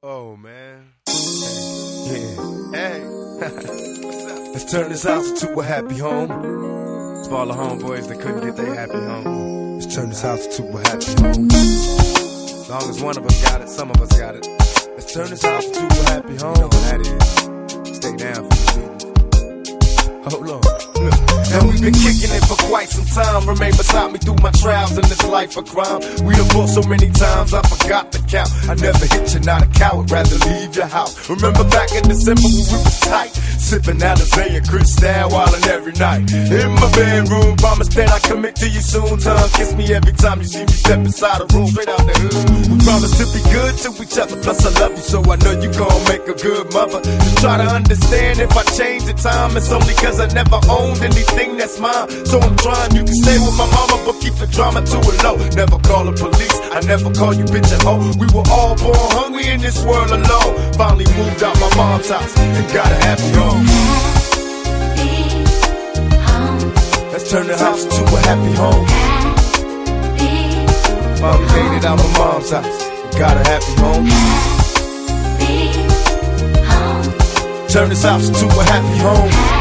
Oh, man. Yeah. Hey. Let's turn this house into a happy home. It's for all the homeboys that couldn't get their happy home. Let's turn this house into a happy home. As long as one of us got it, some of us got it. Let's turn this house into a happy home. You know what that is. Stay down for the beat. Hold on. And we've been kicking it for quite some time. Remain beside me through my trials in this life of crime. We done fought so many times, I forgot to count. I never hit you, not a coward, rather leave your house. Remember back in December when we was tight, sipping Alizé and Cristal wildin' every night. In my bedroom, promise that I commit to you soon. Tongue kiss me every time you see me step inside a room, straight out the hood. We promise to be good to each other, plus I love you, so I know you gon' make a good mother. Just try to understand if I change the time, it's only cause I never owned anything that's mine. So I'm trying, you can stay with my mama, but keep the drama to a low. Never call the police, I never call you bitch and hoe. We were all born hungry in this world alone. Finally moved out my mom's house and got a happy home. Let's turn the house to a happy home. Finally made it out my mom's house and got a happy home. Turn this house to a happy home.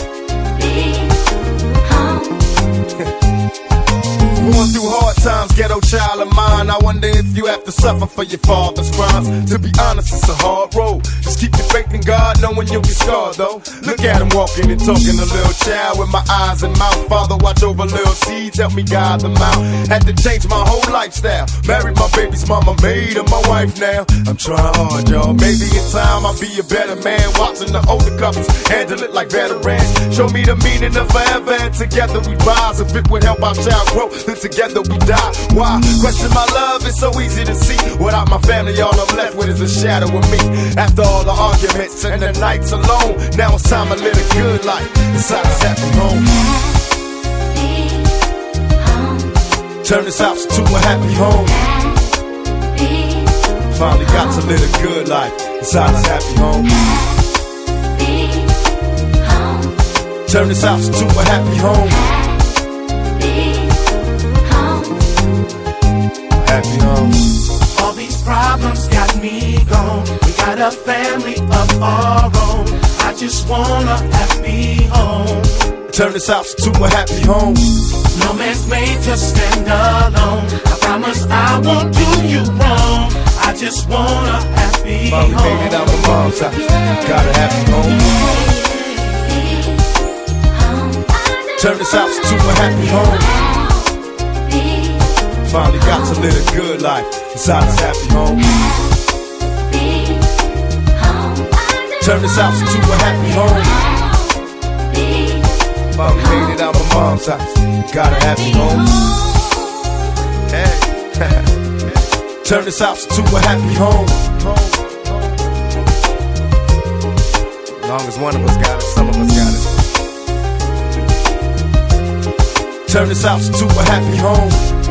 Going through hard times, ghetto child of mine. I wonder if you have to suffer for your father's crimes. To be honest, it's a hard road. Just keep your faith in God, knowing you'll get scarred though. Look at him walking and talking, a little child with my eyes and mouth. Father, watch over little seeds, help me guide them out. Had to change my whole lifestyle. Married my baby's mama, made her my wife now. I'm trying hard, y'all. Maybe in time I'll be a better man. Watching the older couples handle it like veterans. Show me the meaning of forever, and together we rise. If it would help our child grow, then together we die. Why? Question my love, it's so easy to see. Without my family, all I'm left with is a shadow of me. After all the arguments and the nights alone, now it's time to live a good life inside this happy home. Turn this house to a happy home. Finally got to live a good life inside this happy home. Turn this house to a happy home. Happy home. All these problems got me gone. We got a family of our own. I just want a happy home. Turn this house to a happy home. No man's made to stand alone. I promise I won't do you wrong. I just want a happy home. Finally made it out my mom's house. Got a happy home. Turn this house to a happy home. Finally got to live a good life inside this happy home. Turn this house to a happy home. Finally made it out my mom's house. Got a happy home. Hey. Turn this house to a happy home. As long as one of us got it, some of us got it. Turn this house to a happy home.